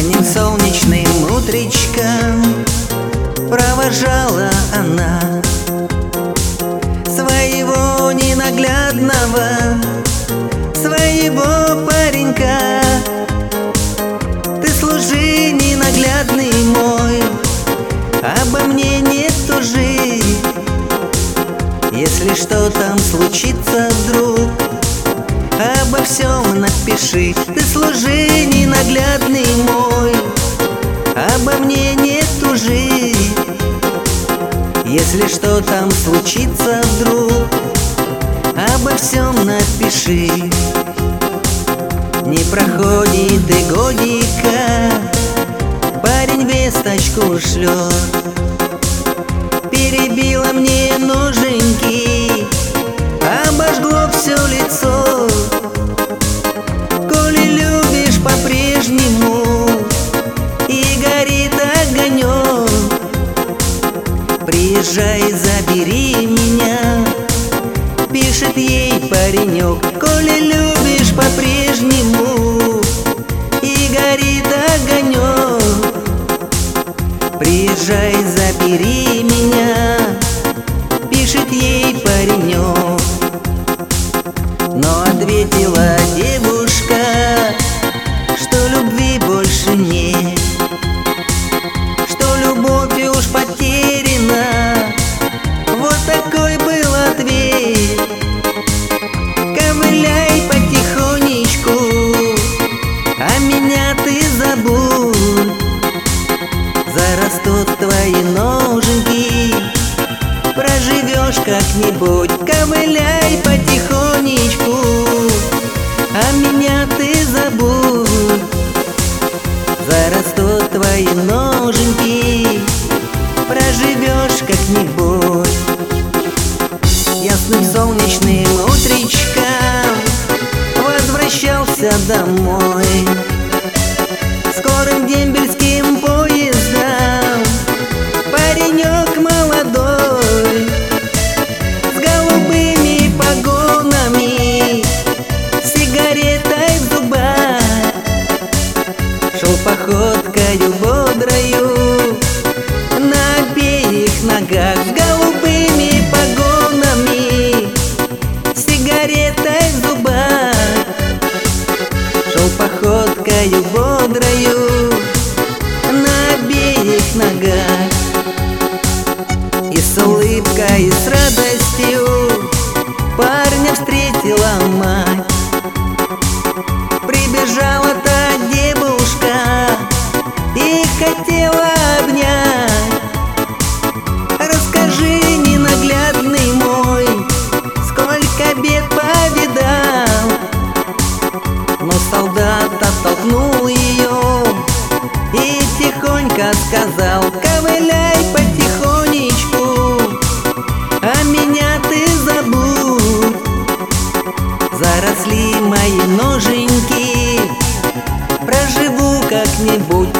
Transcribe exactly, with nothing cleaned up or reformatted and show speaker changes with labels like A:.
A: Ясным солнечным утречком провожала она своего ненаглядного, своего паренька. Ты служи, ненаглядный мой, обо мне не тужи. Если что там случится вдруг, обо всем напиши. Ты служи, ненаглядный мой, обо мне не тужи. Если что там случится вдруг, обо всем напиши. Не проходит и годика, парень весточку шлет. Перебила мне ноженьки, обожгло все лицо. Коли любишь по-прежнему и горит огонек, приезжай, забери меня, пишет ей паренек. Коли любишь по-прежнему и горит огонек, приезжай, забери меня, пишет ей паренек. Но ответила девушка, что любви больше нет, что любовь уж потеряна. Вот такой был ответ. Ковыляй потихонечку, а меня ты забудь. Зарастут твои ноженьки, проживешь как-нибудь. Ковыляй потихонечку, а меня ты забудь. Зарастут твои ноженьки, проживешь как-нибудь. Ясным солнечным утречком возвращался домой скорым дембельским поездом. Паренек молодой, с голубыми погонами, сигаретой в зубах, шел походкою бодрою на обеих ногах. С голубыми погонами, сигаретой в зубах, шел походкою бодрою на обеих ногах. И с улыбкой, и с радостью парня встретила мать. Прибежала та девушка и хотела обнять. Расскажи, ненаглядный мой, сколько бед повидал. Но солдат оттолкнул ее и тихонько сказал: ковыляй потихонечку, а меня ты забудь. Заросли мои ноженьки, проживу как-нибудь.